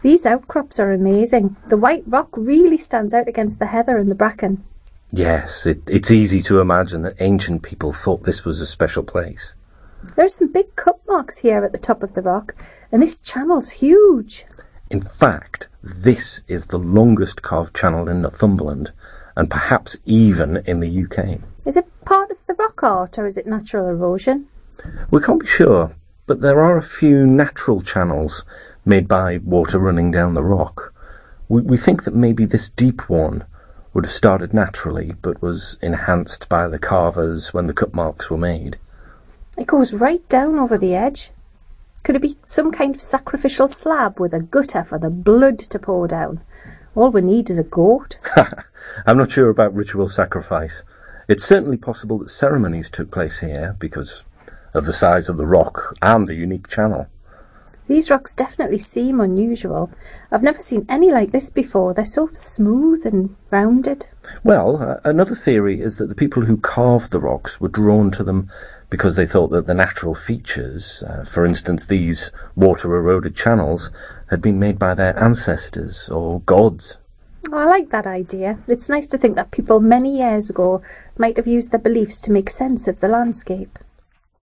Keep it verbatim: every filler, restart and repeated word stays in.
These outcrops are amazing. The white rock really stands out against the heather and the bracken. Yes, it, it's easy to imagine that ancient people thought this was a special place. There are some big cut marks here at the top of the rock, and this channel's huge. In fact, this is the longest carved channel in Northumberland, and perhaps even in the U K. Is it part of the rock art, or is it natural erosion? We can't be sure, but there are a few natural channels made by water running down the rock. We, we think that maybe this deep one would have started naturally, but was enhanced by the carvers when the cut marks were made. It goes right down over the edge. Could it be some kind of sacrificial slab with a gutter for the blood to pour down? All we need is a goat. I'm not sure about ritual sacrifice. It's certainly possible that ceremonies took place here because of the size of the rock and the unique channel. These rocks definitely seem unusual. I've never seen any like this before. They're so smooth and rounded. Well, uh, another theory is that the people who carved the rocks were drawn to them because they thought that the natural features, uh, for instance these water-eroded channels, had been made by their ancestors or gods. Oh, I like that idea. It's nice to think that people many years ago might have used their beliefs to make sense of the landscape.